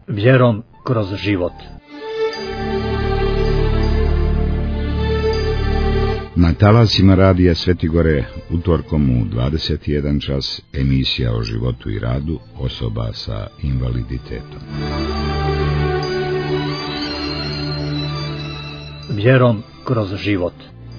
Vjerom kroz život. Na talasima radija Svetigore utorkom u 21 čas emisija o životu i radu osoba sa invaliditetom. Vjerom kroz život.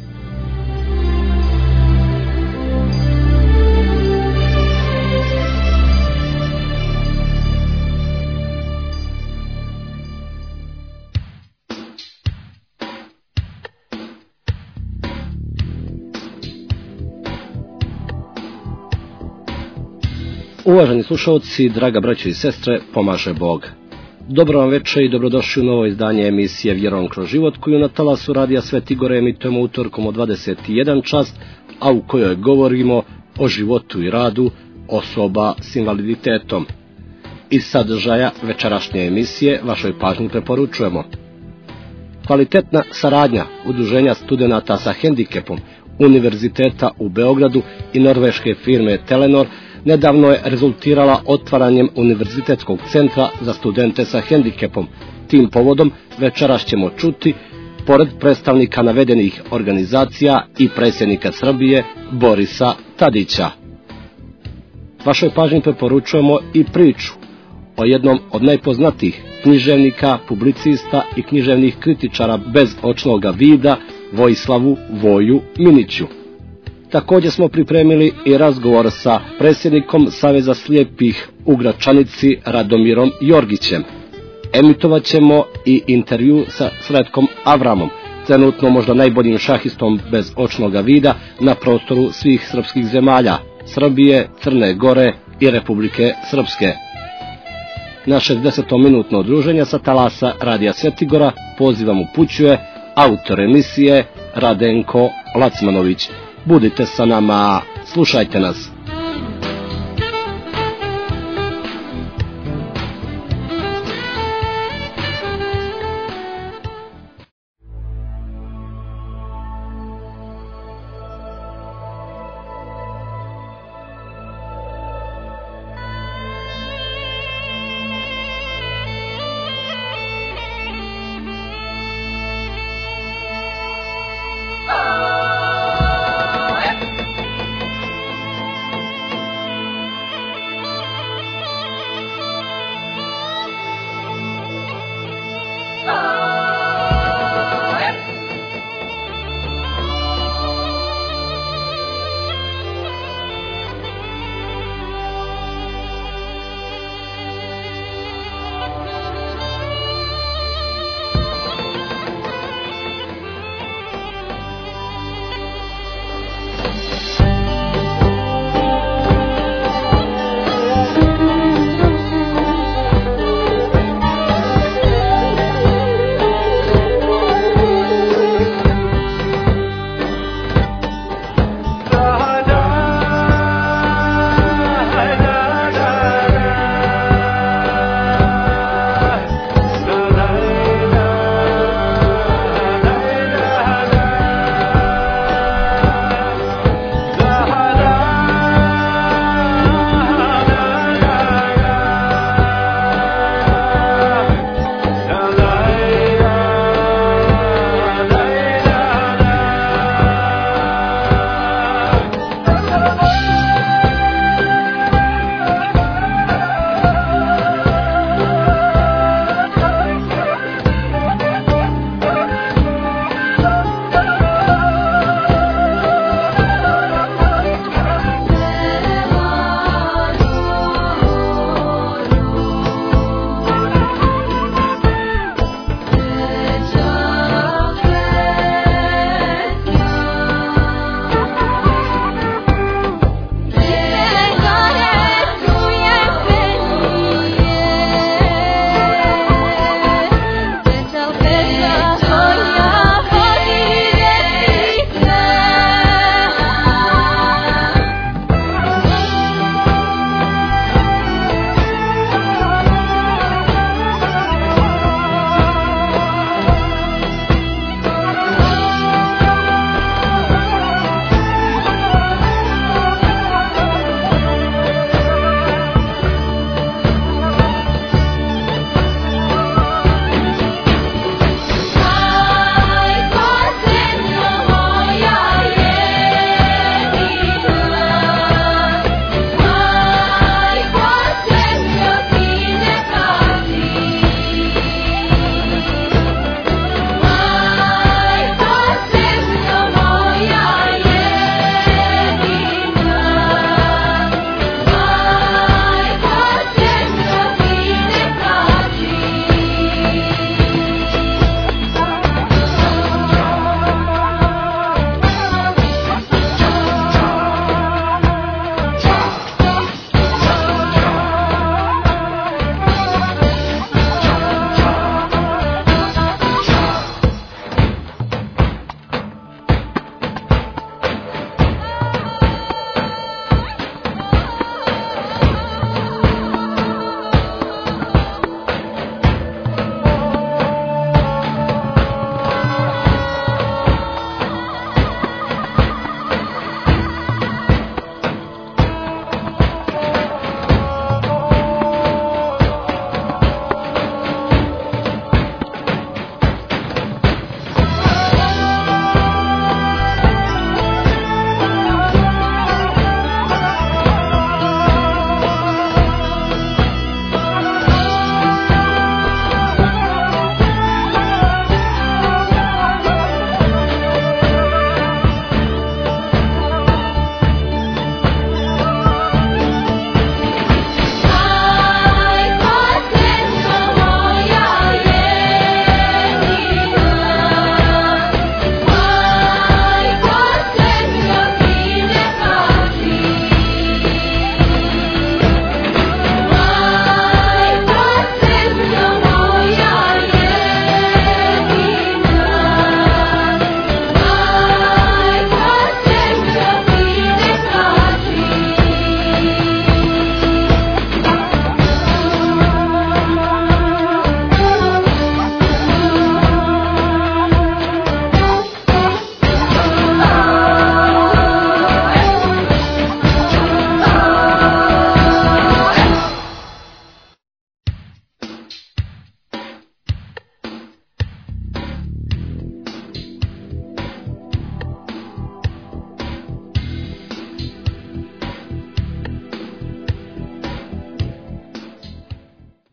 Uvaženi slušalci, draga braćo i sestre, pomaže Bog. Dobro vam večer i dobrodošli u novo izdanje emisije Vjerom kroz život, koju na talasu radija Svetigore emitujemo utorkom od 21 čas, a u kojoj govorimo o životu i radu osoba s invaliditetom. Iz sadržaja večerašnje emisije vašoj pažnji preporučujemo: kvalitetna saradnja Udruženja studenata sa hendikepom Univerziteta u Beogradu i norveške firme Telenor nedavno je rezultirala otvaranjem Univerzitetskog centra za studente sa hendikepom. Tim povodom večeras ćemo čuti, pored predstavnika navedenih organizacija, i predsjednika Srbije Borisa Tadića. Vašoj pažnji preporučujemo i priču o jednom od najpoznatijih književnika, publicista i književnih kritičara bez očnoga vida, Vojislavu Voju Miniću. Također smo pripremili i razgovor sa predsjednikom Saveza slijepih u Gračanici Radomirom Jorgićem. Emitovat ćemo i intervju sa Sretkom Avramom, trenutno možda najboljim šahistom bez očnoga vida na prostoru svih srpskih zemalja, Srbije, Crne Gore i Republike Srpske. Na 60-minutno druženje sa talasa radija Svetigora pozivam upućuje autor emisije Radenko Lacmanović. Budite sa nama, slušajte nas.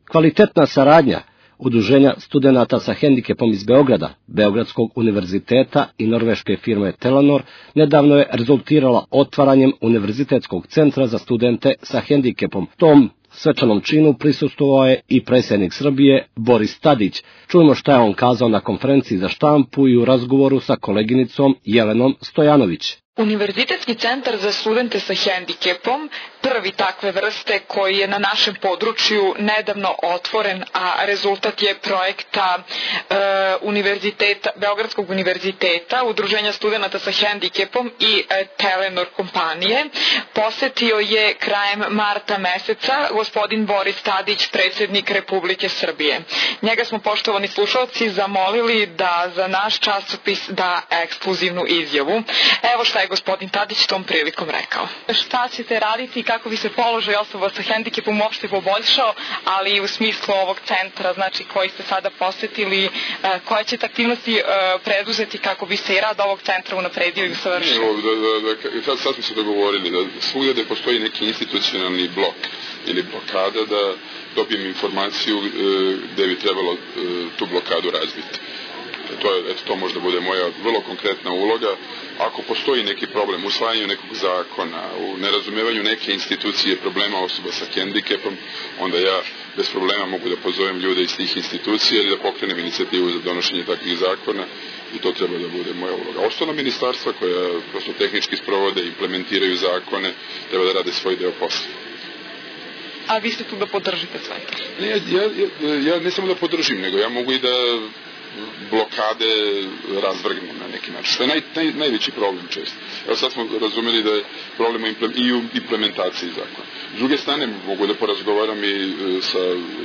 Kvalitetna saradnja Udruženja studenata sa hendikepom iz Beograda, Beogradskog univerziteta i norveške firme Telenor nedavno je rezultirala otvaranjem Univerzitetskog centra za studente sa hendikepom. Tom svečanom činu prisustvovao je i predsjednik Srbije Boris Tadić. Čujemo šta je on kazao na konferenciji za štampu i u razgovoru sa koleginicom Jelenom Stojanović. Univerzitetski centar za studente sa hendikepom, prvi takve vrste koji je na našem području nedavno otvoren, a rezultat je projekta Beogradskog univerziteta, Udruženja studenata sa hendikepom i Telenor kompanije, posetio je krajem marta meseca gospodin Boris Tadić, predsjednik Republike Srbije. Njega smo, poštovani slušalci, zamolili da za naš časopis da ekskluzivnu izjavu. Evo šta je gospodin Tadić tom prilikom rekao. Šta ćete raditi i kako bi se položaj osoba sa hendikepom uopšte poboljšao, ali i u smislu ovog centra, znači koji ste sada posetili, koje ćete aktivnosti preduzeti kako bi se i rad ovog centra unapredio i usavršio? Sad smo se dogovorili da svugdje gde postoji neki institucionalni blok ili blokada, da dobijem informaciju gde bi trebalo tu blokadu razviti. To možda bude moja vrlo konkretna uloga. Ako postoji neki problem u usvajanju nekog zakona, u nerazumevanju neke institucije, problema osoba sa hendikepom, onda ja bez problema mogu da pozovem ljude iz tih institucija ili da pokrenem inicijativu za donošenje takvih zakona i to treba da bude moja uloga. Ostala ministarstva koja prosto tehnički sprovode, implementiraju zakone, treba da rade svoj deo posla. A vi ste tu da podržite sve? Ja ne samo da podržim, nego ja mogu i da blokade razvrgnu na neki način. Što je najveći problem često. Evo sad smo razumeli da je problem i u implementaciji zakona. S druge strane mogu da porazgovaram i sa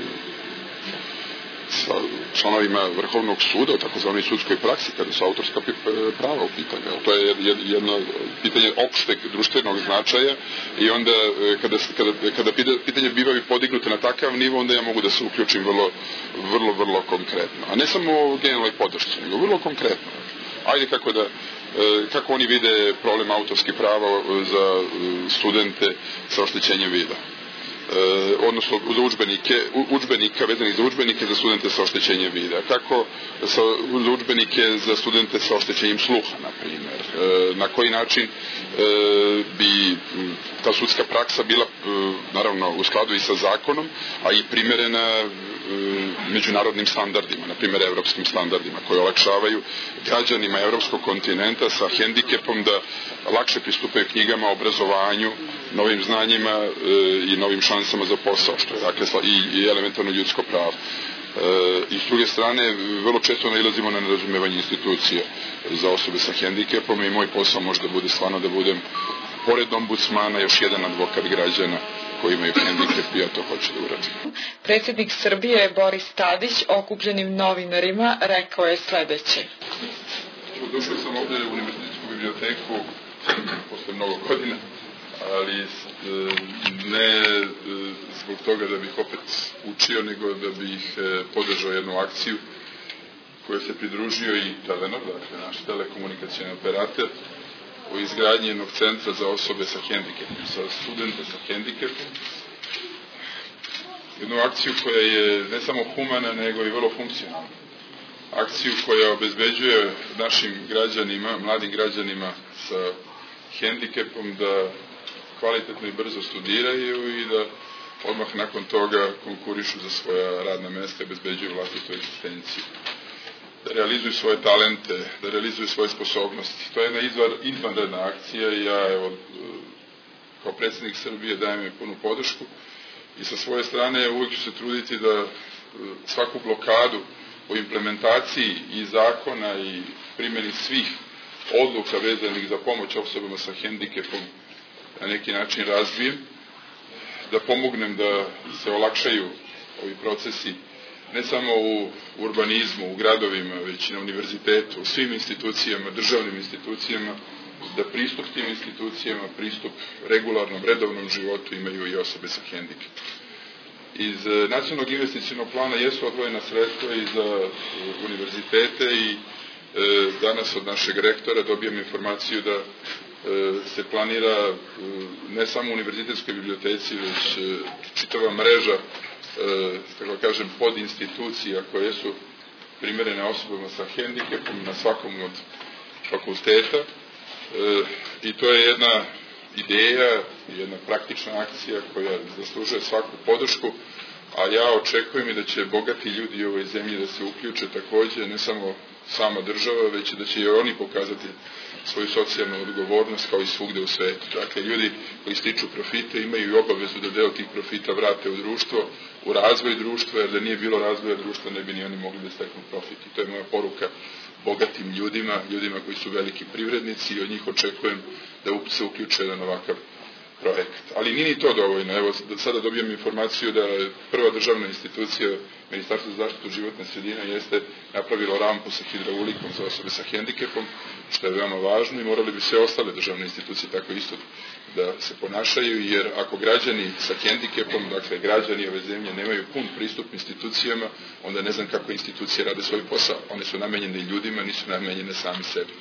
članovima Vrhovnog suda o takozvanoj sudskoj praksi kada su autorska prava u pitanju. To je jedno pitanje opšteg društvenog značaja i onda kada pitanje bivaju podignute na takav nivo, onda ja mogu da se uključim vrlo konkretno. A ne samo generalnoj podršci, nego vrlo konkretno. Ajde kako oni vide problem autorskih prava za studente sa oštećenjem vida. Odnosno za udžbenika vezanih za udžbenike za studente sa oštećenjem vida. Kako za udžbenike za studente sa oštećenjem sluha, na primjer. Na koji način bi ta sudska praksa bila, naravno, u skladu i sa zakonom, a i primerena međunarodnim standardima, na primjer evropskim standardima, koji olakšavaju građanima evropskog kontinenta sa hendikepom da lakše pristupaju knjigama, obrazovanju, novim znanjima i novim šansama za posao, što je dakle i elementarno ljudsko pravo. I s druge strane, vrlo često nailazimo na nerazumevanje institucija za osobe sa hendikepom i moj posao može da bude stvarno da budem pored ombudsmana još jedan advokat građana koji imaju hendikep i ja to hoću da uradim. Predsjednik Srbije Boris Tadić okupljenim novinarima rekao je sledeće. Došao sam ovde u Univerzitetsku biblioteku posle mnogo godina, ali ne zbog toga da bih opet učio, nego da bih podržao jednu akciju koja se pridružio i Telenor, dakle naš telekomunikacioni operator, o izgradnji jednog centra za osobe sa hendikepom, za studente sa hendikepom. Jednu akciju koja je ne samo humana, nego i vrlo funkcionalna. Akciju koja obezbeđuje našim građanima, mladim građanima sa hendikepom da kvalitetno i brzo studiraju i da odmah nakon toga konkurišu za svoja radna mesta i obezbeđuju vlastitu egzistenciju. Da realizuju svoje talente, da realizuju svoje sposobnosti. To je jedna izvanredna akcija i ja, evo, kao predsjednik Srbije dajem joj punu podršku i sa svoje strane uvijek ću se truditi da svaku blokadu o implementaciji i zakona i primjeni svih odluka vezanih za pomoć osobama sa hendikepom na neki način razbijem, da pomognem da se olakšaju ovi procesi ne samo u urbanizmu, u gradovima, već i na univerzitetu, u svim institucijama, državnim institucijama, da pristup tim institucijama, pristup regularnom, redovnom životu imaju i osobe sa hendikepom. Iz nacionalnog investicionog plana jesu odvojena sredstva i za univerzitete i danas od našeg rektora dobijam informaciju da se planira ne samo u univerzitetskoj biblioteci, već čitava mreža tako kažem, pod institucija koje su primjerene osobama sa hendikepom na svakom od fakulteta. I to je jedna ideja, jedna praktična akcija koja zaslužuje svaku podršku, a ja očekujem i da će bogati ljudi u ovoj zemlji da se uključe takođe, ne samo sama država, već da će i oni pokazati svoju socijalnu odgovornost kao i svugde u svetu. Dakle, ljudi koji stiču profite imaju i obavezu da deo tih profita vrate u društvo, u razvoj društva, jer da nije bilo razvoja društva ne bi ni oni mogli da steknu profit. I to je moja poruka bogatim ljudima koji su veliki privrednici, i od njih očekujem da se uključe na ovakav projekt. Ali nije ni to dovoljno. Evo, sada dobijem informaciju da prva državna institucija, Ministarstvo za zaštitu životne sredine, jeste napravilo rampu sa hidraulikom za osobe sa hendikepom, što je veoma važno, i morali bi sve ostale državne institucije tako isto da se ponašaju, jer ako građani sa hendikepom, dakle građani ove zemlje, nemaju pun pristup institucijama, onda ne znam kako institucije rade svoj posao. One su namenjene ljudima, nisu namenjene sami sebi.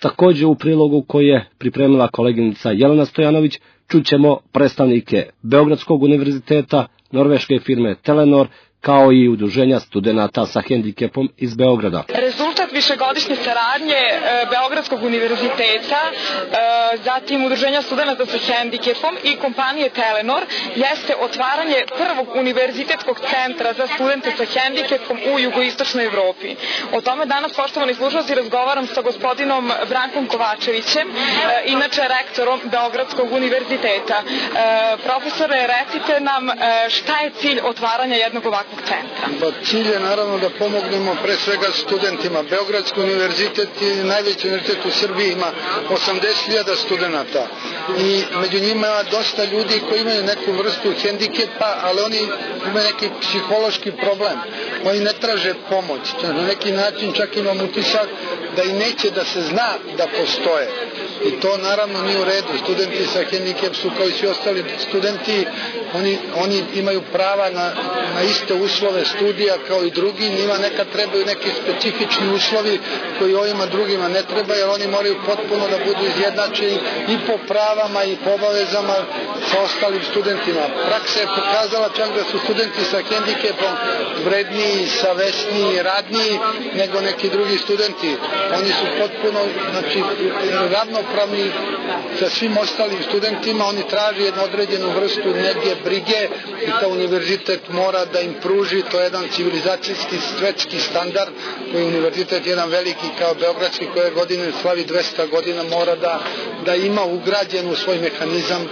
Također u prilogu koji je pripremila koleginica Jelena Stojanović čućemo predstavnike Beogradskog univerziteta, norveške firme Telenor, kao i udruženja studenata sa hendikepom iz Beograda. Rezultat višegodišnje saradnje Beogradskog univerziteta, zatim udruženja studenata sa hendikepom i kompanije Telenor jeste otvaranje prvog univerzitetskog centra za studente sa hendikepom u jugoistočnoj Evropi. O tome danas, poštovani slušalci, razgovaram sa gospodinom Brankom Kovačevićem, inače rektorom Beogradskog univerziteta. Profesore, recite nam šta je cilj otvaranja jednog ovakvog centra? Cilj je naravno da pomognemo pre svega studentima. Beogradski univerzitet je najveći univerzitet u Srbiji, ima 80.000 studenata i među njima ima dosta ljudi koji imaju neku vrstu hendikepa, ali oni imaju neki psihološki problem. Oni ne traže pomoć. Na neki način čak imam utisak da i neće da se zna da postoje. I to naravno nije u redu. Studenti sa hendikep su kao i svi ostali studenti, oni imaju prava na iste uslove studija kao i drugi, njima nekad trebaju neki specifični uslovi koji ovima drugima ne treba, jer oni moraju potpuno da budu izjednačeni i po pravama i po obavezama sa ostalim studentima. Praksa je pokazala čak da su studenti sa hendikepom vredniji, savesniji, radniji nego neki drugi studenti. Oni su potpuno, znači, ravnopravni sa svim ostalim studentima, oni traže jednu određenu vrstu nege, brige i ta univerzitet mora da im pruži, to je jedan civilizacijski svetski standard koji univerzitet jedan veliki kao Beogradski koje godine slavi 200 godina mora da ima ugrađen u svoj mehanizam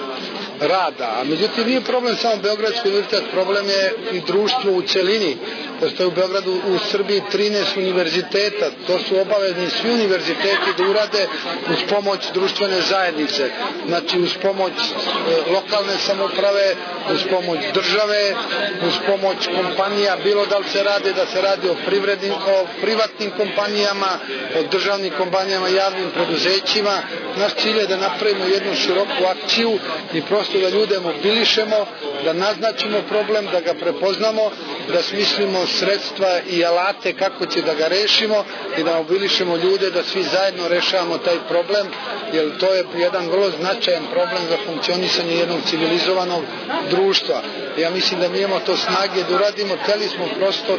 rada. A međutim nije problem samo Beogradski univerzitet, problem je i društvo u celini. Postoje u Beogradu, u Srbiji 13 univerziteta, to su obavezni svi univerziteti da urade uz pomoć društvene zajednice, znači uz pomoć lokalne samouprave, uz pomoć države, uz pomoć kompanija, bilo da li se radi o privatnim kompanijama, o državnim kompanijama, javnim preduzećima. Naš cilj je da napravimo jednu široku akciju i prosto da ljude mobilišemo, da naznačimo problem, da ga prepoznamo, da smislimo sredstva i alate kako će da ga rešimo i da mobilišemo ljude da svi zajedno rešavamo taj problem, jer to je jedan vrlo značajan problem za funkcionisanje jednog civilizovanog društva. Ja mislim da mi imamo to snage da uradimo, hteli smo prosto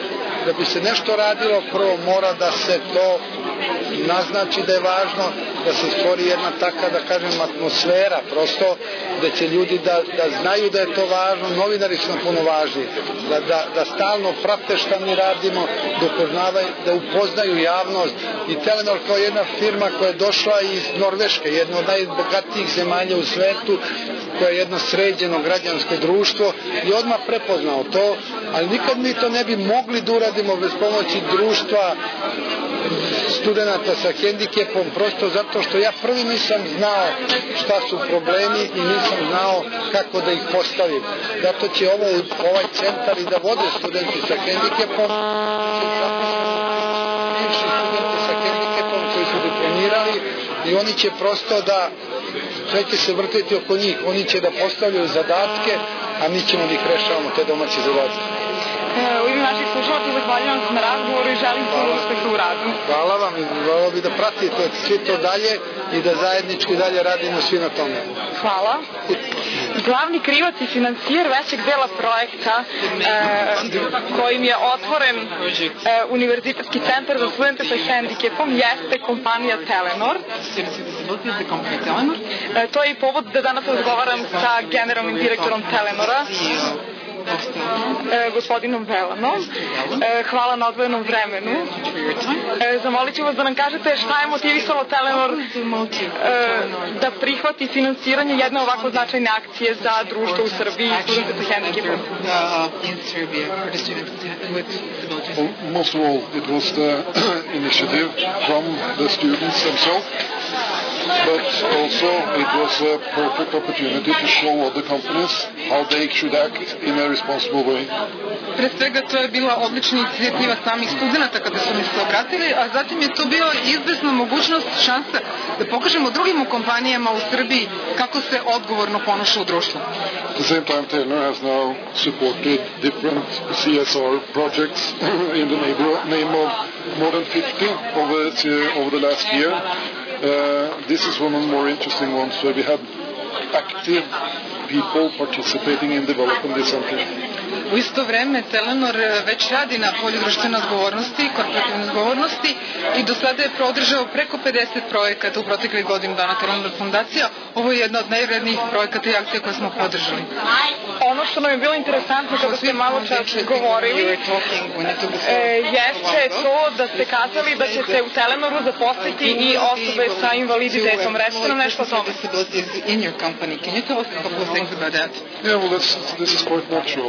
da bi se nešto radilo, prvo mora da se to naznači da je važno, da se stvori jedna taka, da kažem, atmosfera prosto, da će ljudi da znaju da je to važno, novinari su nam puno važni, da stalno prate šta mi radimo, da upoznaju javnost. I Telenor kao jedna firma koja je došla iz Norveške, jedna od najbogatijih zemalja u svetu, koja je jedno sređeno građansko društvo i odmah prepoznao to, ali nikad mi to ne bi mogli da uradimo bez pomoći društva studenata sa hendikepom, prosto zato što ja prvi nisam znao šta su problemi i nisam znao kako da ih postavim. Zato će ovaj centar i da vode studenti sa hendikepom, bivši studenti sa hendikepom koji su diplomirali i oni će prosto da sve će se vrtiti oko njih, oni će da postavljaju zadatke, a mi ćemo da ih rešavamo te domaće zadatke. U ime naših slušalaca zahvaljujem se na razgovoru i želim puno uspeha u radu. Hvala vam i volio bi da pratite svi to dalje i da zajednički dalje radimo svi na tome. Hvala. Glavni krivac i financijer većeg dela projekta kojim je otvoren Univerzitetski centar za studente sa hendikepom jeste kompanija Telenor. To je i povod da danas razgovaram sa generalnim direktorom Telenora, gospodinom Velanom. Hvala na odvojenom vremenu. Zamolit ću vas da nam kažete šta je motivisalo Telenor da prihvati finansiranje jedne ovako značajne akcije za društvo u Srbiji i studente sa hendikepom. Most of all, it was the initiative from the students themselves, but also it was a perfect opportunity to show other companies how they should act in a responsible way. Pre svega to je bila odlična inicijativa samih studenta kada su mi se obratili, a zatim je to bila izvesna mogućnost, šansa da pokažemo drugim kompanijama u Srbiji kako se odgovorno ponaša u društvu. At the same time, Telenor has now supported different CSR projects in the name of more than 50 over the last year. This is one of the more interesting ones where we had active people participating in developing this center. U isto vreme Telenor već radi na polju društvene odgovornosti, korporativne odgovornosti i do sada je podržao preko 50 projekata u proteklih godinu dana Telenor fondacija. Ovo je jedna od najvrednijih projekata i akcija koje smo podržali. Ono što nam je bilo interesantno kada ste malo čas govorili jeste to da ste kazali da ćete u Telenoru zaposliti i osobe sa invaliditetom. Recite nam nešto o tome. Yeah, well, this is quite natural.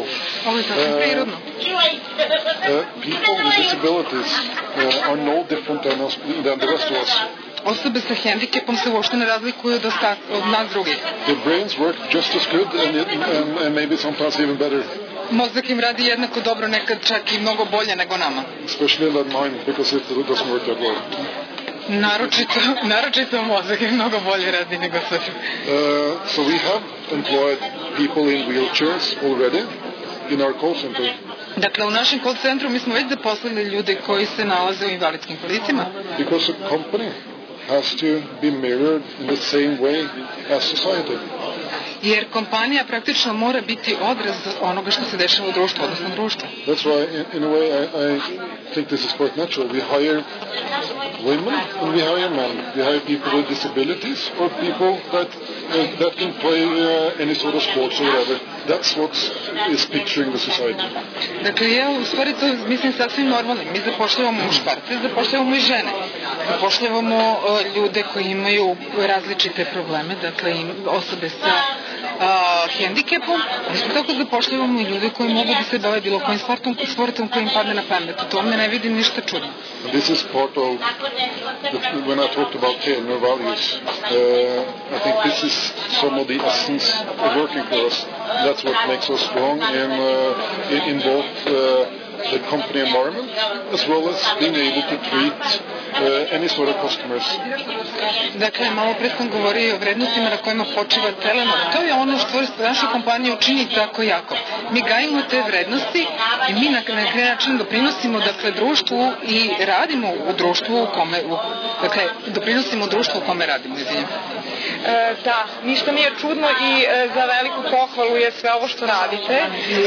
People with disabilities are no different than the rest of us. Osobe sa hendikepom se uopšte ne razlikuju od nas drugih. Their brains work just as good and maybe sometimes even better. Mozak im radi jednako dobro, nekad čak i mnogo bolje nego nama. Especially than mine, because it doesn't work that well. Naročito mozak im mnogo bolje radi nego sve. So we have employed people in wheelchairs already in our call center. Dakle, u našem call centru mi smo već zaposlili ljude koji se nalaze u invalidskim kolicima. Because a company has to be mirrored in the same way as society. Jer kompanija praktično mora biti odraz onoga što se dešava u društvu, odnosno društva. That's why, in a way, I think this is quite natural. We hire women and we hire men. We hire people with disabilities or people that can play any sort of sports or whatever. That's what is picturing the society. Dakle, ja u stvari to mislim sasvim normalnim. Mi zapošljavamo muškarce, zapošljavamo i žene. Zapošljavamo ljude koji imaju različite probleme, dakle osobe sa hendikepom, ali isto tako zapošljavamo i ljude koji mogu da se bave bilo kojim sportom koji im padne na pamet. U tome ne vidim ništa čudno. This is part of when I talked about Telenor values. I think this is some of the essence of working for us. That's what makes us strong in both the company environment as well as being able to treat any sort of customers. Dakle, malo pre sam govorio o vrednostima na kojima počiva Telenor. To je ono što naša kompanija učini tako jako. Mi gajimo te vrednosti i mi na neki način doprinosimo društvu i radimo u društvu u kome doprinosimo društvu u kome radimo. Da, ništa nije čudno i za veliku pohvalu je sve ovo što radite.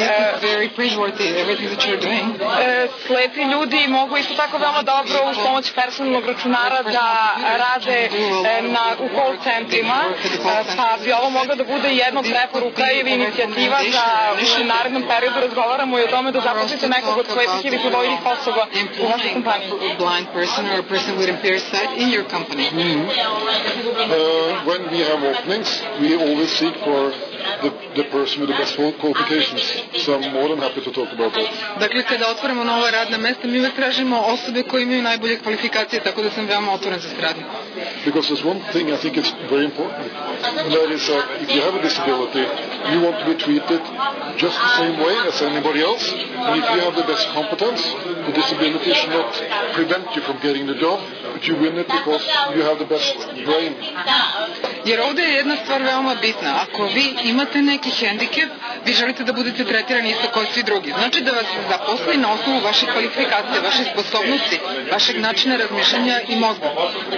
Slepi ljudi mogu isto tako veoma dobro uz pomoć personalnog računara da rade u call centrima, pa bi ovo moglo da bude jedna od preporuka ili inicijativa za u narednom periodu razgovaramo i o tome da zaposlite nekog od slepih ili slabovidih osoba u vašoj kompaniji. When we have openings, we always seek for the person with the best qualifications. So I'm more than happy to talk about that. Dakle, kada otvorimo nova radna mesta, mi uvek tražimo osobe koje imaju najbolje kvalifikacije, tako da sam veoma otvoren za saradnju. Because there's one thing I think is very important, and that is that if you have a disability, you want to be treated just the same way as anybody else, and if you have the best competence, the disability should not prevent you from getting the job, but you win it because you have the best brain. Jer ovde je jedna stvar veoma bitna. Ako vi imate neki hendikep, vi želite da budete tretirani isto kao svi drugi. Znači da vas zaposli na osnovu vaše kvalifikacije, vaše sposobnosti, vašeg načina razmišljanja i mozga.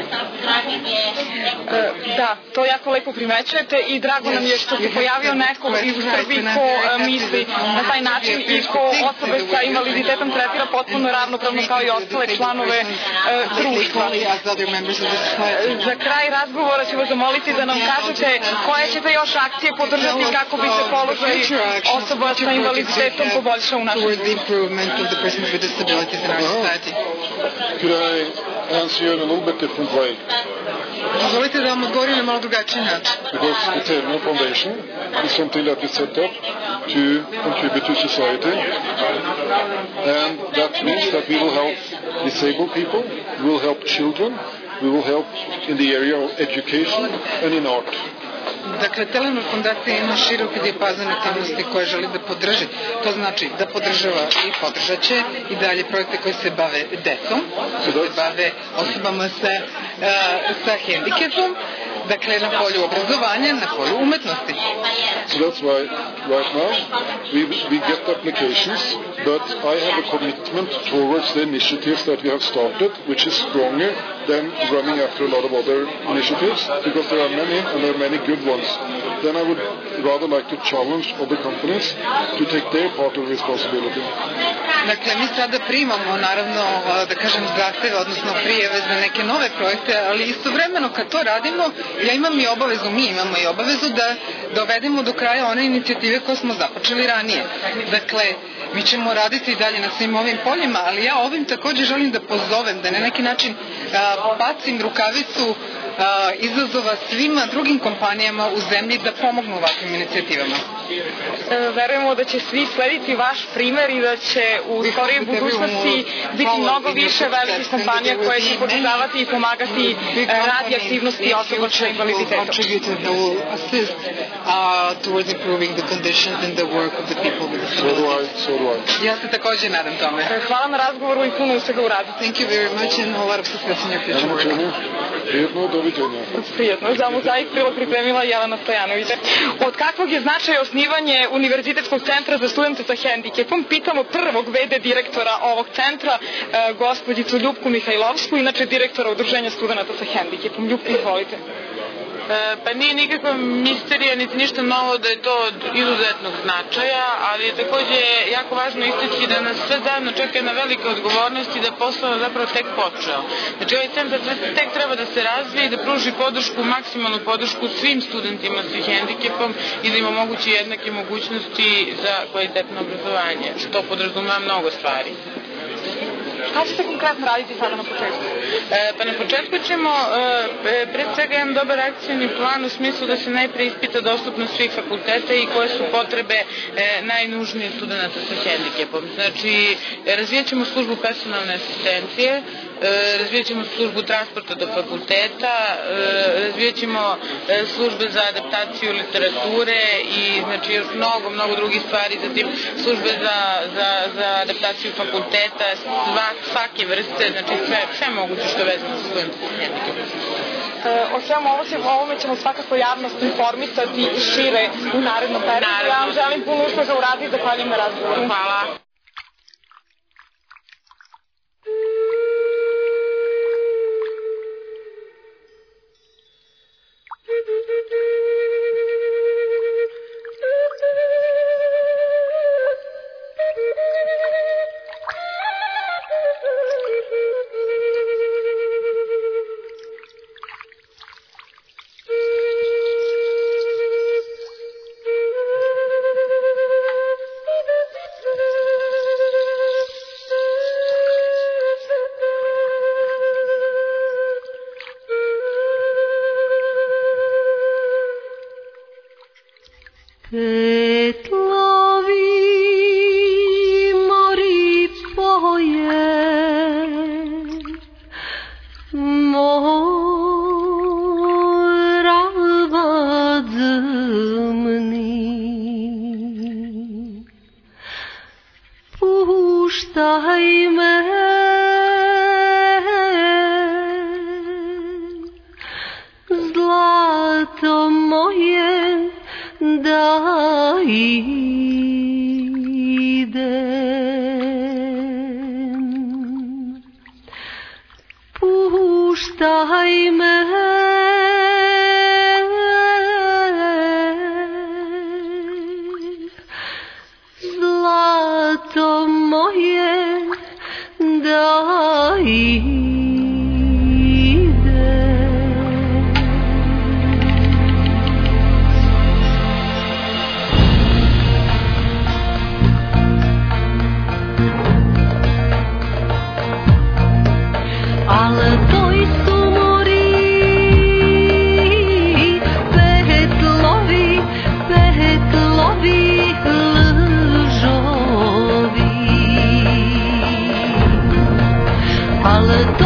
Da, to jako lepo primećujete i drago nam je što se pojavio neko iz Srbiji ko misli na taj način i ko osobe sa invaliditetom tretira potpuno ravnopravno kao i ostale članove društva. Za kraj razgovora ću vas zamoliti da nam kažete koje ćete još akcije podržati kako bi se položaj osoba sa invaliditetom poboljšao u našem društvu. Could I answer you in a little bit different way? Dozvolite da vam odgovorim na malo drugačiji način. Because the Telenor Foundation is something that is set up to contribute to society, and that means that we will help disabled people, we will help children, we will help in the area of education and in art. Dakle, Telenor fondacija ima široki dijapazon aktivnosti koje želi da podrži. To znači da podržava i podržat će i dalje projekte koji se bave decom, koji se bave osobama sa hendikepom, dakle na polju obrazovanja, na polju umetnosti. So that's why right now we get applications, but I have a commitment towards the initiatives that we have started, which is stronger than running after a lot of other initiatives, because there are many and there are many good ones. Then I would rather like to challenge other companies to take their part of the responsibility. Dakle, mi sada primamo, naravno, da kažem, zahteve, odnosno prijeve za neke nove projekte, ali istovremeno kad to radimo, ja imam i obavezu, mi imamo i obavezu da dovedemo do kraja one inicijative koje smo započeli ranije. Dakle, mi ćemo raditi dalje na svim ovim poljima, ali ja ovim također želim da pozovem, da na neki način bacim rukavicu izazova svima drugim kompanijama u zemlji da pomognu ovakvim inicijativama. Verujemo da će svi slediti vaš primer i da će u skorijoj budućnosti biti mnogo više velikih kompanija koje će podržavati i pomagati rad i aktivnosti osoba sa invaliditetom. Ja se također nadam tome. Hvala na razgovoru i puno uspjeha u radu. Thank you very much and a lot of success in your future work. Prijetno, doviđenja. Prijetno. Za mozaik prilog pripremila Jelena Stojanović. Od kakvog je značaja osnivanje Univerzitetskog centra za studente sa hendikepom? Pitamo prvog VD direktora ovog centra, gospođicu Ljupku Mihajlovsku, inače direktora Udruženja studenta sa hendikepom. Ljupku, izvolite. Pa nije nikakva misterija, niti ništa novo da je to od izuzetnog značaja, ali je takođe jako važno istaći da nas sve zajedno čeka jedna velika odgovornost i da posao zapravo tek počeo. Znači ovaj centar tek treba da se razvije i da pruži podršku, maksimalnu podršku svim studentima sa hendikepom i da im omogući jednake mogućnosti za kvalitetno obrazovanje, što podrazumeva mnogo stvari. Šta ćete konkretno raditi sada na početku? Pa na početku ćemo pred svega jedan dobar akcijni plan u smislu da se najpre ispita dostupnost svih fakulteta i koje su potrebe najnužnije studenta sa hendikepom. Znači, razvijat ćemo službu personalne asistencije, razvijat ćemo službu transporta do fakulteta, razvijat ćemo službe za adaptaciju literature i znači još mnogo drugih stvari, zatim službe za adaptaciju fakulteta, svake vrste, znači sve moguće što je vezano sa studenta sa hendikepom. O svemu ovome ćemo svakako javnost informisati šire u narednom periodu. Ja vam želim puno uspjeha u radu i zahvaljujem na razgovoru. Hvala. Ale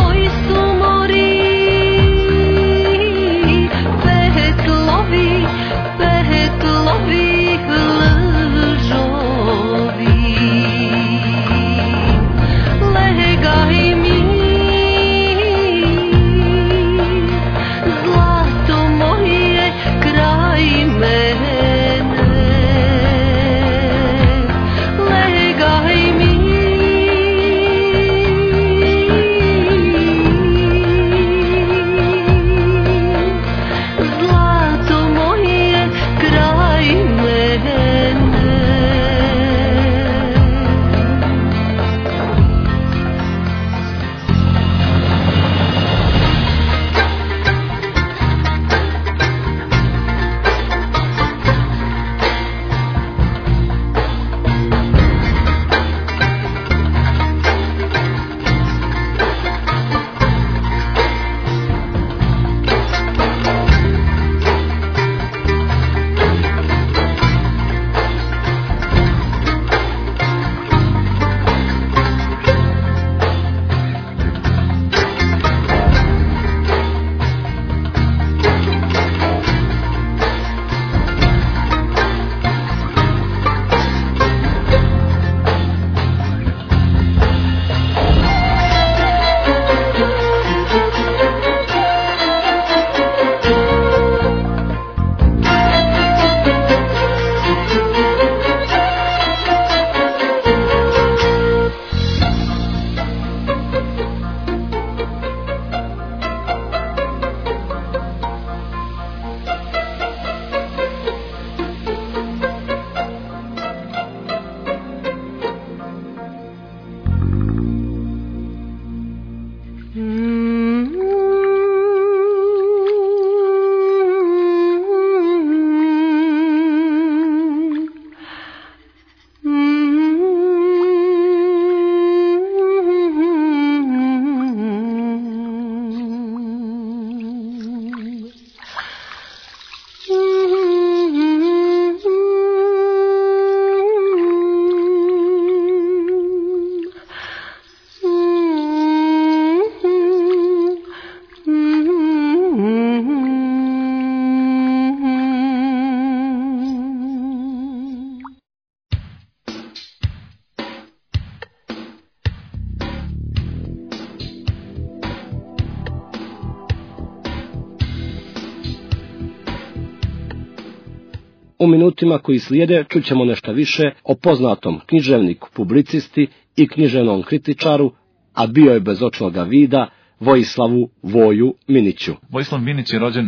U minutima koji slijede čućemo nešto više o poznatom književniku, publicisti i književnom kritičaru, a bio je bez očnoga vida, Vojislavu Voju Miniću. Vojislav Minić je rođen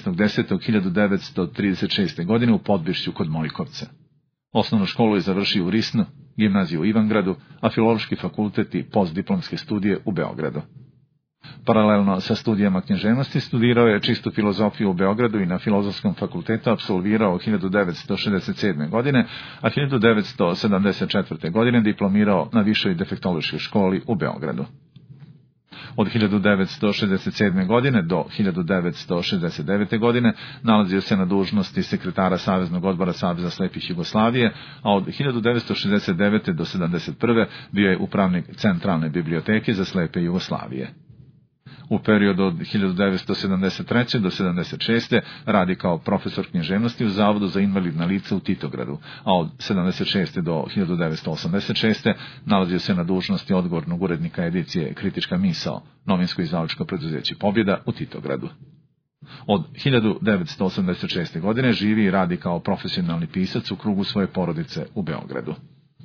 14.10.1936. godine u Podbišću kod Mojkovca. Osnovnu školu je završio u Risnu, gimnaziju u Ivangradu, a Filološki fakultet i postdiplomske studije u Beogradu. Paralelno sa studijama književnosti studirao je čistu filozofiju u Beogradu i na Filozofskom fakultetu apsolvirao 1967. godine, a 1974. godine diplomirao na Višoj defektološkoj školi u Beogradu. Od 1967. godine do 1969. godine nalazio se na dužnosti sekretara Saveznog odbora Saveza slepih Jugoslavije, a od 1969. do 1971. bio je upravnik Centralne biblioteke za slepe Jugoslavije. U periodu od 1973. do 1976. radi kao profesor književnosti u Zavodu za invalidna lica u Titogradu, a od 1976. do 1986. nalazio se na dužnosti odgovornog urednika edicije Kritička misao, novinsko-izdavačko preduzeće Pobjeda u Titogradu. Od 1986. godine živi i radi kao profesionalni pisac u krugu svoje porodice u Beogradu.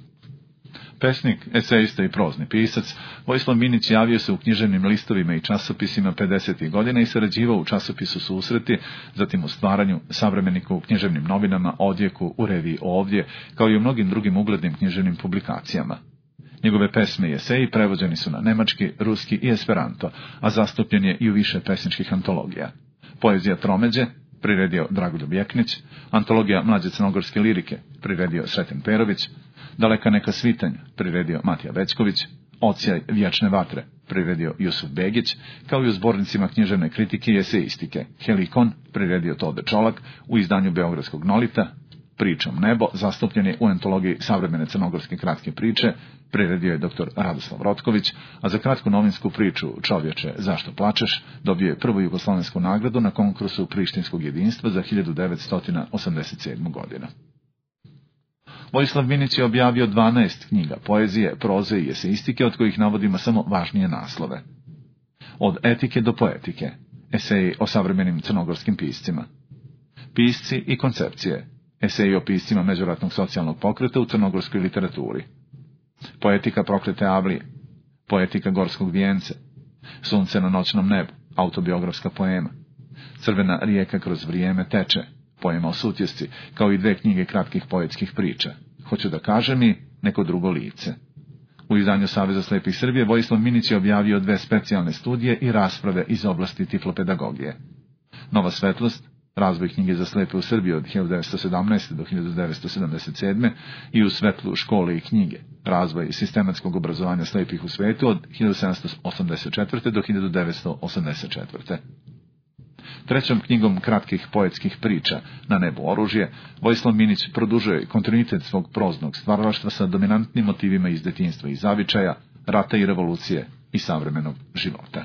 Pesnik, esejista i prozni pisac, Vojislav Minić javio se u književnim listovima i časopisima 50. godina i sarađivao u časopisu Susreti, zatim u Stvaranju, Savremeniku, u književnim novinama, Odjeku, u reviji Ovdje, kao i u mnogim drugim uglednim književnim publikacijama. Njegove pesme i eseji prevođeni su na nemački, ruski i esperanto, a zastupljen je i u više pesničkih antologija. Poezija Tromeđe priredio Dragoljub Jeknić, antologija mlađe crnogorske lirike priredio Sreten Perović, Daleka neka svitanj priredio Matija Bećković, Ocijaj vječne vatre priredio Jusuf Begić, kao i u zbornicima književne kritike i esejistike Helikon priredio Tode Čolak, u izdanju Beogradskog Nolita, Pričom nebo zastupljen je u antologiji Savremene crnogorske kratke priče, priredio je dr. Radoslav Rotković, a za kratku novinsku priču Čovječe, zašto plačeš dobio je prvu jugoslovensku nagradu na konkursu Prištinskog jedinstva za 1987. godinu. Vojislav Minić je objavio 12 knjiga poezije, proze i esejistike, od kojih navodimo samo važnije naslove. Od etike do poetike, eseji o savremenim crnogorskim piscima. Pisci i koncepcije, eseji o piscima međuratnog socijalnog pokreta u crnogorskoj literaturi. Poetika proklete avlije, poetika gorskog vijence, Sunce na noćnom nebu, autobiografska poema, Crvena rijeka kroz vrijeme teče, poema o sutjesci, kao i 2 knjige kratkih poetskih priča. Hoću da kažem i neko drugo lice. U izdanju Saveza slepih Srbije Vojislav Minić je objavio 2 specijalne studije i rasprave iz oblasti tiflopedagogije. Nova svetlost, razvoj knjige za slepe u Srbiji od 1917. do 1977. i u svetlu škole i knjige, razvoj sistematskog obrazovanja slepih u svetu od 1784. do 1984. Trećom knjigom kratkih poetskih priča Na nebu oružje, Vojislav Minić produžuje kontinuitet svog proznog stvaralaštva sa dominantnim motivima iz detinjstva i zavičaja, rata i revolucije i savremenog života.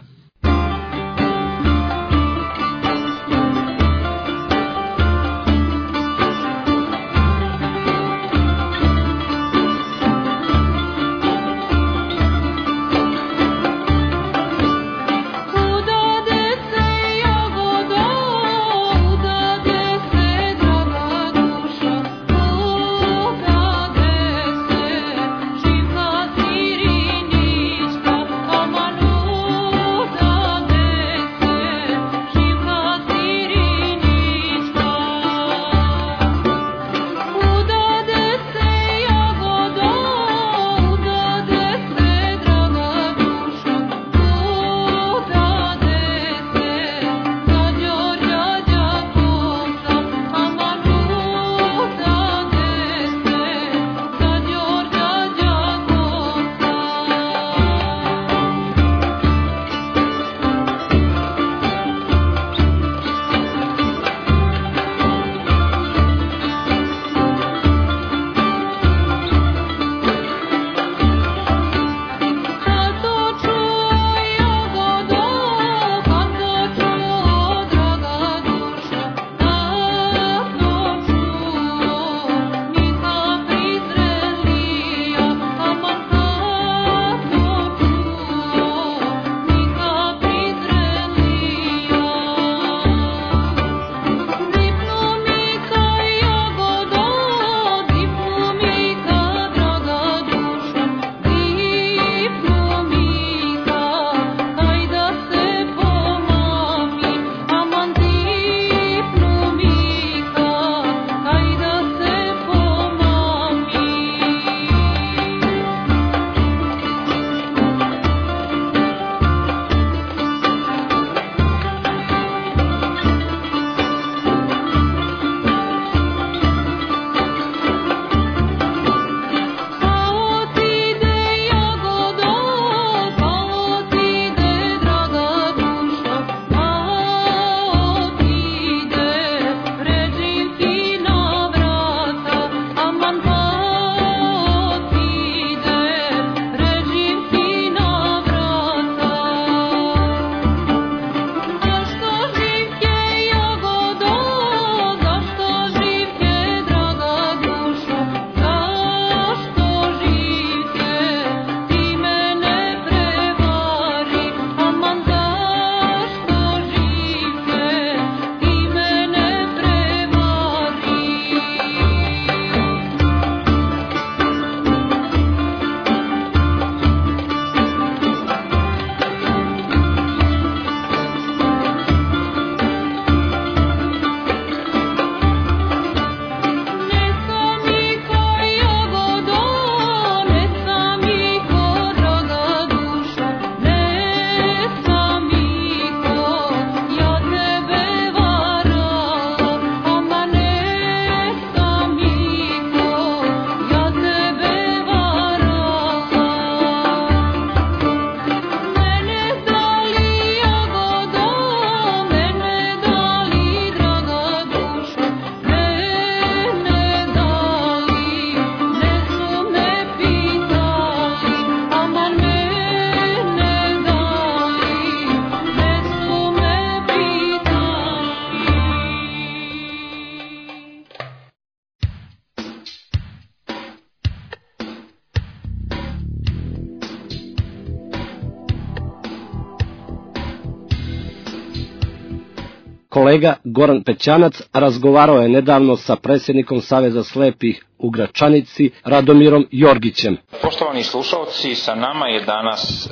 Kolega Goran Pećanac razgovarao je nedavno sa predsjednikom Saveza slepih u Gračanici, Radomirom Jorgićem. Poštovani slušalci, sa nama je danas,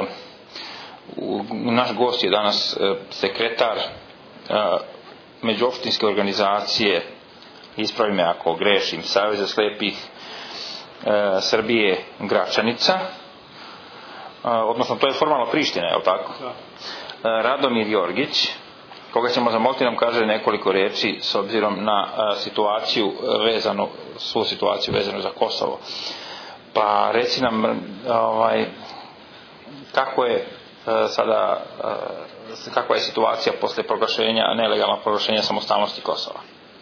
naš gost je danas sekretar međuopštinske organizacije, ispravi me ako grešim, Saveza slepih Srbije Gračanica, odnosno to je formalno Priština, je li tako? Da. Radomir Jorgić, koga ćemo zamoliti nam kaže nekoliko riječi s obzirom na svu situaciju vezanu za Kosovo. Pa reci nam kakva je situacija posle nelegalnog proglašenja samostalnosti Kosova?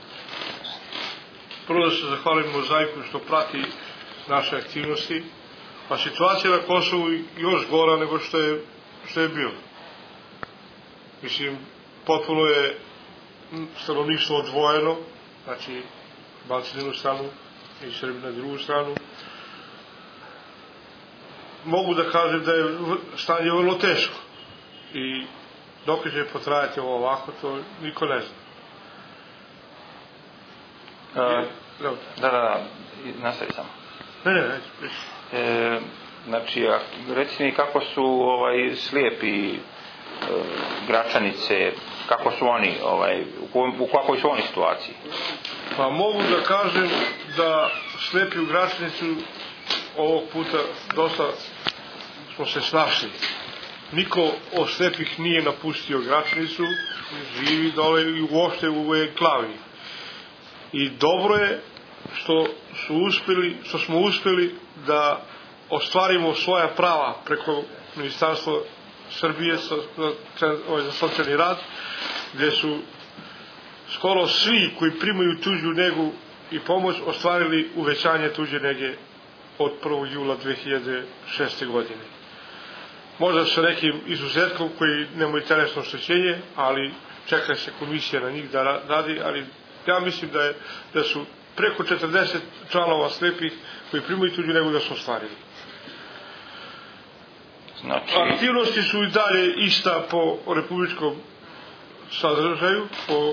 Prvo da se zahvalim Mozaiku što prati naše aktivnosti, pa situacija na Kosovu još gora nego što je bilo. Mislim, potpuno je stanovništvo odvojeno, znači Albanci na jednu stranu i Srbi na drugu stranu. Mogu da kažem da je stanje vrlo teško i dok će potrajati ovo ovako, to niko ne zna. Da, nastavi samo. Ne. Znači, recite mi kako su slijepi Gračanice, kako su oni, u kakvoj su oni situaciji? Pa mogu da kažem da slijepi u Gračanicu ovog puta dosta smo se snašli. Niko od slijepih nije napustio Gračanicu, živi dole i uopšte u enklavi. I dobro je što smo uspjeli da ostvarimo svoja prava preko Ministarstva Srbije za socijalni rad, gdje su skoro svi koji primaju tuđu negu i pomoć ostvarili uvećanje tuđe nege od 1. jula 2006. godine. Možda sa nekim izuzetkom koji nemaju telesno oštećenje, ali čeka se komisija na njih da radi, ali ja mislim da su preko 40 članova slepih koji primaju tuđu negu da su ostvarili. Znači... Aktivnosti su i dalje ista po republičkom sadržaju, po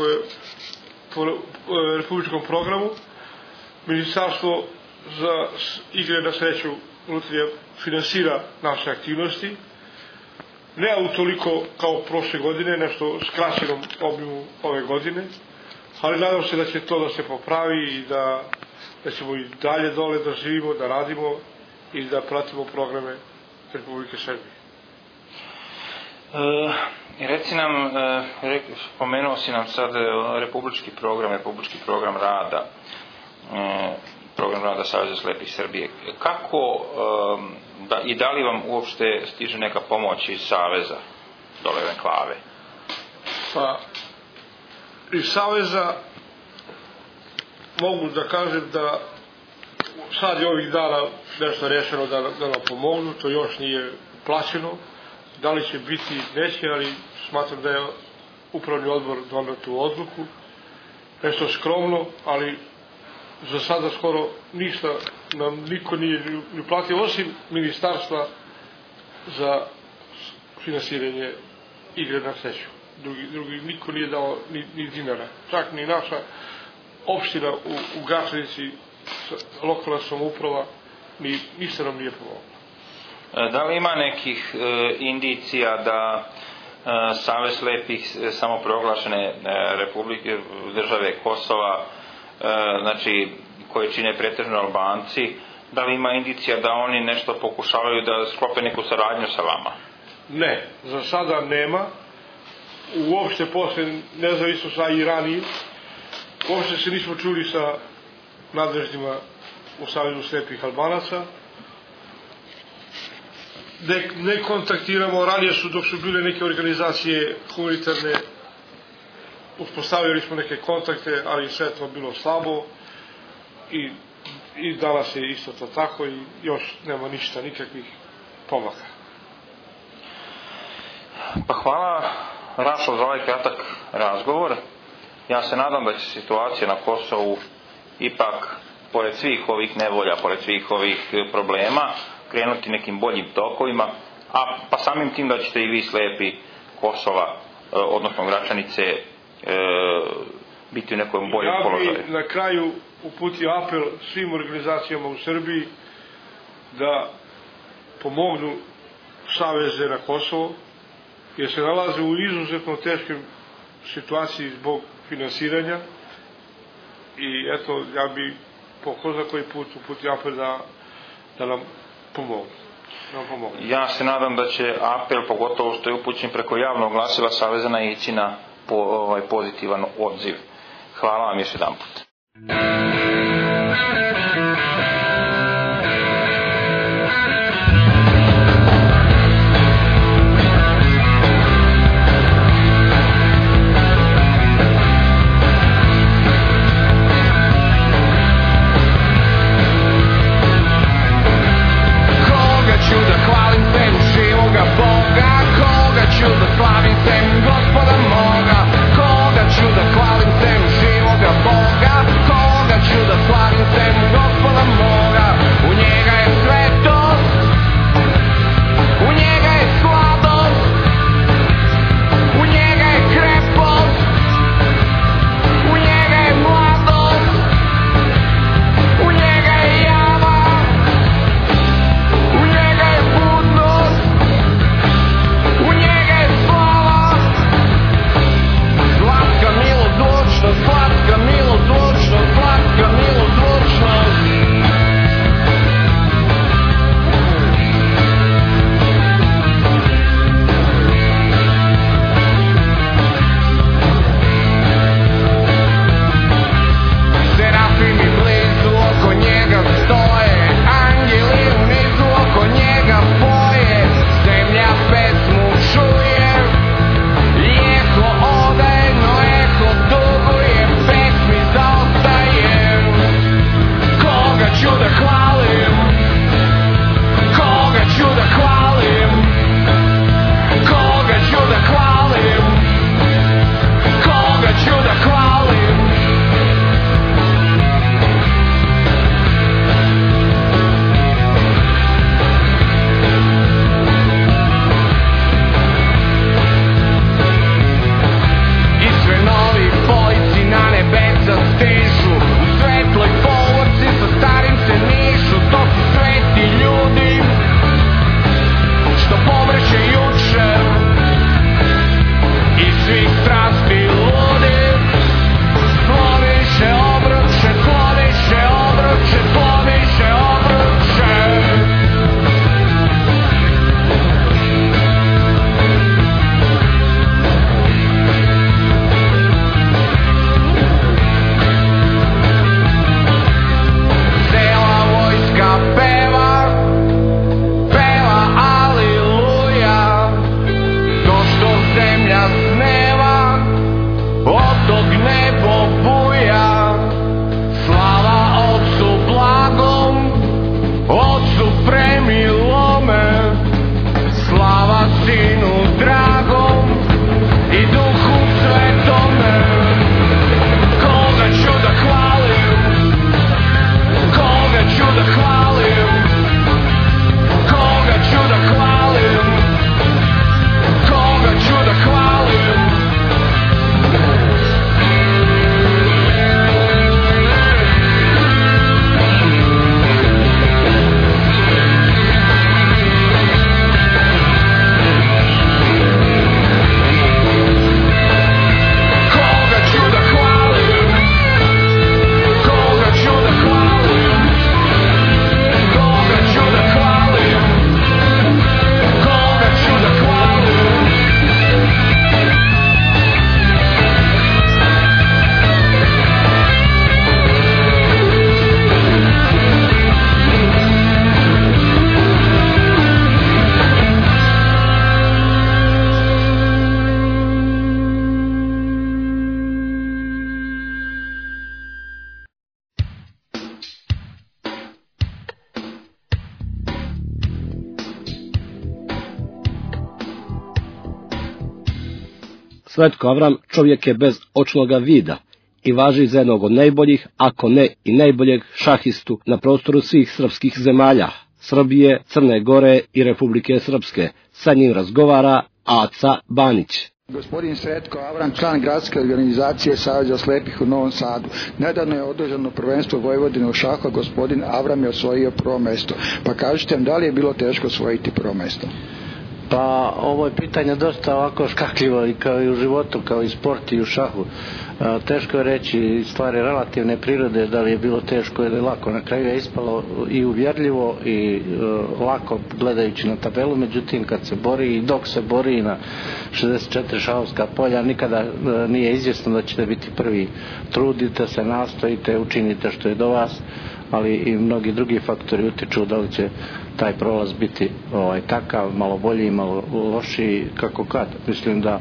republičkom programu. Ministarstvo za igre na sreću unutarnje finansira naše aktivnosti. Ne utoliko kao prošle godine, nešto skraćenom obimu ove godine, ali nadam se da će to da se popravi i da ćemo i dalje dole da živimo, da radimo i da pratimo programe Republike Srbije. Reci nam, spomenuo si nam sad republički program rada, program rada Saveza slepih Srbije. Kako i da li vam uopšte stiže neka pomoć iz Saveza dole u enklave? Pa, iz Saveza mogu da kažem da sad je ovih dana nešto rešeno da nam pomognu, to još nije plaćeno. Da li će biti, neće, ali smatram da je upravni odbor donio tu odluku. Nešto skromno, ali za sada skoro ništa nam niko nije ni platio, osim Ministarstva za finansiranje igre na sreću. Drugi niko nije dao ni dinara. Čak ni naša opština u Gračanici, lokalna samouprava, ništa nam nije pomogla. Da li ima nekih indicija da Savez slepih samoproglašene Republike države Kosova, znači koje čine pretežno Albanci, da li ima indicija da oni nešto pokušavaju da sklope neku saradnju sa vama? Ne, za sada nema. Uopšte posle nezavisno sa Iranijim, uopšte se nismo čuli sa nadležnjima u Savezu slepih Albanaca. Ne kontaktiramo, ranije su dok su bile neke organizacije humanitarne, uspostavili smo neke kontakte, ali sve to bilo slabo i danas je isto to tako i još nema ništa, nikakvih pomaka. Pa hvala Rašo za ovaj kratak razgovor. Ja se nadam da će situacija na Kosovu ipak, pored svih ovih nevolja, pored svih ovih problema, krenuti nekim boljim tokovima, pa samim tim da ćete i vi slepi Kosova odnosno Gračanice, biti u nekom boljem položaju. Ja bih na kraju uputio apel svim organizacijama u Srbiji da pomognu saveze na Kosovo, jer se nalaze u izuzetno teškoj situaciji zbog finansiranja i eto, ja bih po ko za koji put uputio apel da nam pomognu. Ja se nadam da će apel, pogotovo što je upućen preko javnog glasila Saveza, naići na pozitivan odziv. Hvala vam još jedan put. Svetko Avram čovjek je bez očnoga vida i važi za jednog od najboljih, ako ne i najboljeg šahistu na prostoru svih srpskih zemalja, Srbije, Crne Gore i Republike Srpske. Sa njim razgovara Aca Banić. Gospodin Sretko Avram, član gradske organizacije Saveza slepih u Novom Sadu. Nedavno je održano prvenstvo Vojvodine u šahu, a gospodin Avram je osvojio prvo mesto. Pa kažite mi, da li je bilo teško osvojiti prvo mesto? Pa ovo je pitanje dosta ovako škakljivo i kao i u životu, kao i sport i u šahu. Teško je reći stvari relativne prirode, da li je bilo teško ili lako. Na kraju je ispalo i uvjerljivo i lako gledajući na tabelu, međutim kad se bori i dok se bori na 64 šahovska polja, nikada nije izvjesno da ćete biti prvi. Trudite se, nastojite, učinite što je do vas, ali i mnogi drugi faktori utiču da li će taj prolaz biti takav, malo bolji, malo lošiji, kako kad. Mislim da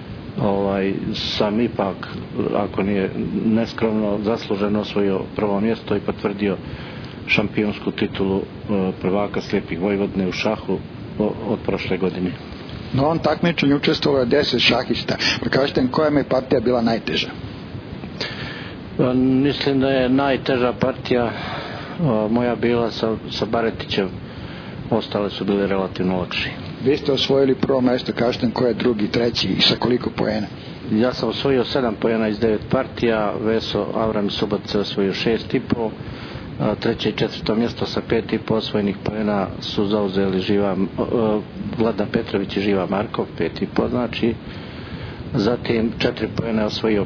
sam ipak, ako nije neskromno, zasluženo osvojio prvo mjesto i potvrdio šampionsku titulu prvaka slijepih Vojvodine u šahu od prošle godine. Na ovom takmičenju učestvovalo je 10 šahista. Pa kažete mi, koja mi je partija bila najteža? Mislim da je najteža partija moja bila sa Baretićem. Ostale su bile relativno lakše. Vi ste osvojili prvo mjesto, kažete mi, ko je drugi, treći i sa koliko poena? Ja sam osvojio 7 poena iz 9 partija, Veso Avram iz Subotice osvojio 6,5, treće i četvrto mjesto sa 5,5 osvojenih poena su zauzeli Vladan Petrović i Živa Markov, 5,5 znači. Zatim 4 poena osvojio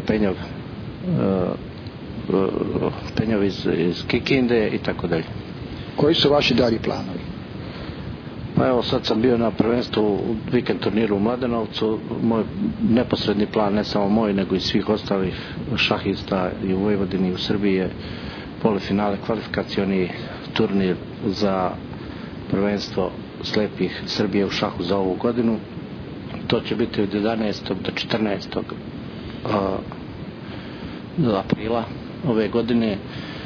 Penjov iz Kikinde i tako dalje. Koji su vaši dalji planovi? Pa evo, sad sam bio na prvenstvu u vikend turniru u Mladenovcu. Moj neposredni plan, ne samo moj, nego i svih ostalih šahista i u Vojvodini i u Srbiji, je polufinale kvalifikacioni turnir za prvenstvo slepih Srbije u šahu za ovu godinu. To će biti od 11. do 14. aprila ove godine.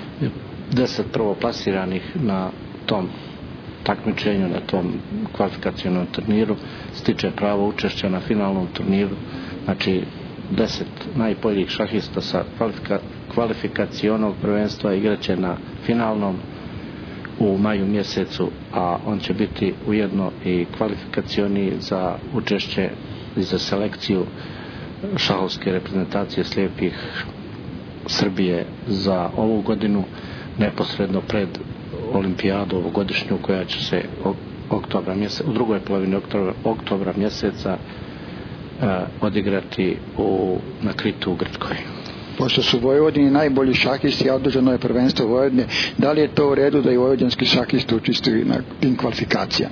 10 prvoplasiranih na tom takmičenju, na tom kvalifikacionom turniru stiče pravo učešća na finalnom turniru. Znači 10 najboljih šahista sa kvalifikacionog prvenstva igraće na finalnom u maju mjesecu, a on će biti ujedno i kvalifikacioni za učešće i za selekciju šahovske reprezentacije slijepih Srbije za ovu godinu, neposredno pred olimpijadu ovogodišnju koja će se u drugoj polovini oktobra mjeseca odigrati na Kritu u Grčkoj. Pošto su Vojvodini najbolji šahisti, a održano je prvenstvo Vojvodine, da li je to u redu da i vojvodinski šahisti učestvuju na tim kvalifikacijama?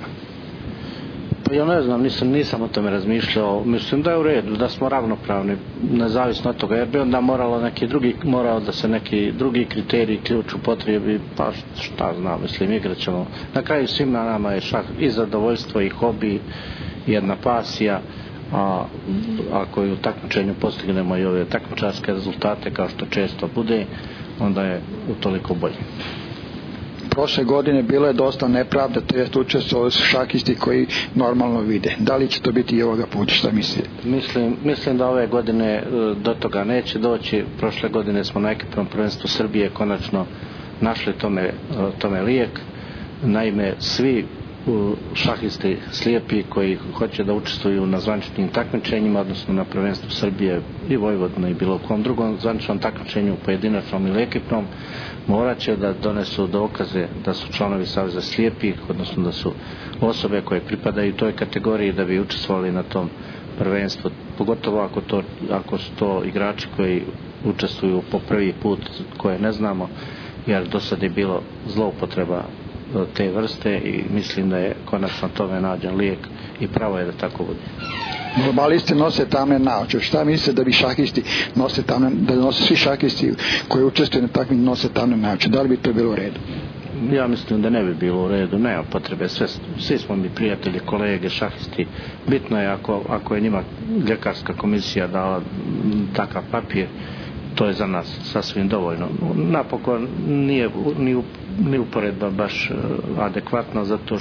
Pa ja ne znam, nisam o tome razmišljao. Mislim da je u redu, da smo ravnopravni, nezavisno od toga, jer bi onda morao da se neki drugi kriteriji ključ upotrebi, pa šta znam, mislim, igrat ćemo. Na kraju svim na nama je šah i zadovoljstvo i hobi, jedna pasija, a ako i u takmičenju postignemo i ove takmičarske rezultate, kao što često bude, onda je utoliko bolje. Prošle godine bilo je dosta nepravda, to jest učestvovali su šahisti koji normalno vide. Da li će to biti i ovoga puta, šta mislite? Mislim da ove godine do toga neće doći. Prošle godine smo na ekipnom prvenstvu Srbije konačno našli tome lijek. Naime, svi šahisti slijepi koji hoće da učestvuju na zvaničnim takmičenjima, odnosno na prvenstvu Srbije i Vojvodine i bilo kom drugom zvaničnom takmičenju, pojedinačnom ili ekipnom, morat će da donesu dokaze da su članovi Saveza slijepih, odnosno da su osobe koje pripadaju toj kategoriji da bi učestvovali na tom prvenstvu, pogotovo ako su to igrači koji učestvuju po prvi put, koje ne znamo, jer do sad je bilo zloupotreba te vrste i mislim da je konačno tome nađen lijek i pravo je da tako bude. Normalisti nose tamne naočare. Šta mislite da bi šahisti da nose svi šahisti koji učestvuju na takvim nose tamne naočare? Da li bi to bilo u redu? Ja mislim da ne bi bilo u redu, nema potrebe, svi smo mi prijatelji, kolege, šahisti. Bitno je ako je njima ljekarska komisija dala takav papir, to je za nas sasvim dovoljno. Napokon nije ni uporedba baš adekvatna, zato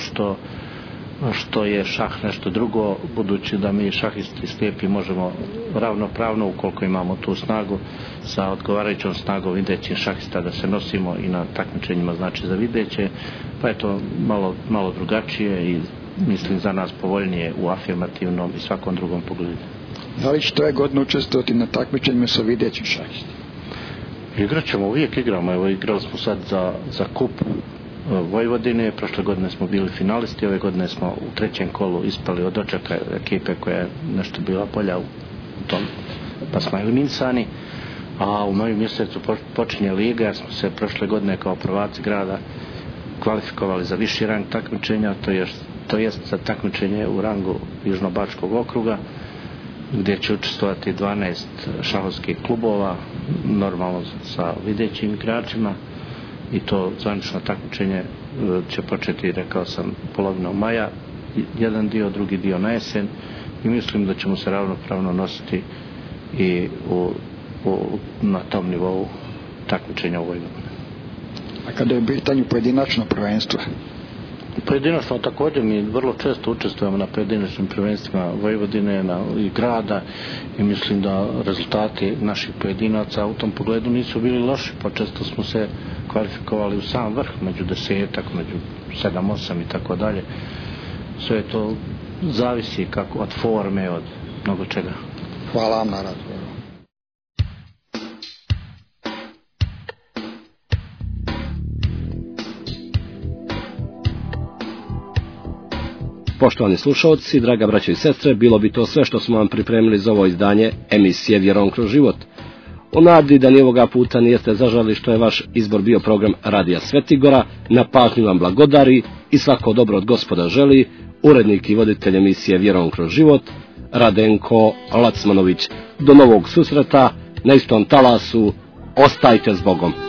što je šah nešto drugo, budući da mi šahisti slijepi možemo ravnopravno, ukoliko imamo tu snagu, sa odgovarajućom snagom videćih šahista da se nosimo i na takmičenjima, znači za videće, pa je to malo drugačije i mislim za nas povoljnije u afirmativnom i svakom drugom pogledu. Da li ćete ove godine učestvovati na takmičenju sa videćim šahistima? Igraćemo, uvijek igramo. Evo, igrali smo sad za kup Vojvodine, prošle godine smo bili finalisti, ove godine smo u trećem kolu ispali od očaka ekipe koja je nešto bila bolja u tom, pa smo eliminisani, a u novom mjesecu počinje liga, jer smo se prošle godine kao prvaci grada kvalifikovali za viši rang takmičenja, to jest za takmičenje u rangu Južnobačkog okruga, gdje će učestvovati 12 šahovskih klubova, normalno sa videćim igračima, i to zvanično takmičenje će početi, rekao sam, polovinom maja, jedan dio, drugi dio na jesen, i mislim da ćemo se ravnopravno nositi i na tom nivou takmičenja u Vojvodini. A kada je u pitanju pojedinačno prvenstvo? Pojedinačno također mi vrlo često učestvujemo na pojedinačnim prvenstvima Vojvodine i grada, i mislim da rezultati naših pojedinaca u tom pogledu nisu bili loši, pa često smo se kvalifikovali u sam vrh, među 10-ak, među 7-8 i tako dalje. Sve to zavisi od forme, od mnogo čega. Hvala vam na razgovoru. Poštovani slušalci, draga braćo i sestre, bilo bi to sve što smo vam pripremili za ovo izdanje emisije Vjerom kroz život. U nadi da ni ovoga puta nijeste zažali što je vaš izbor bio program Radija Svetigora, na pažnju vam blagodari i svako dobro od Gospoda želi urednik i voditelj emisije Vjerom kroz život, Radenko Lacmanović. Do novog susreta na istom talasu, ostajte s Bogom.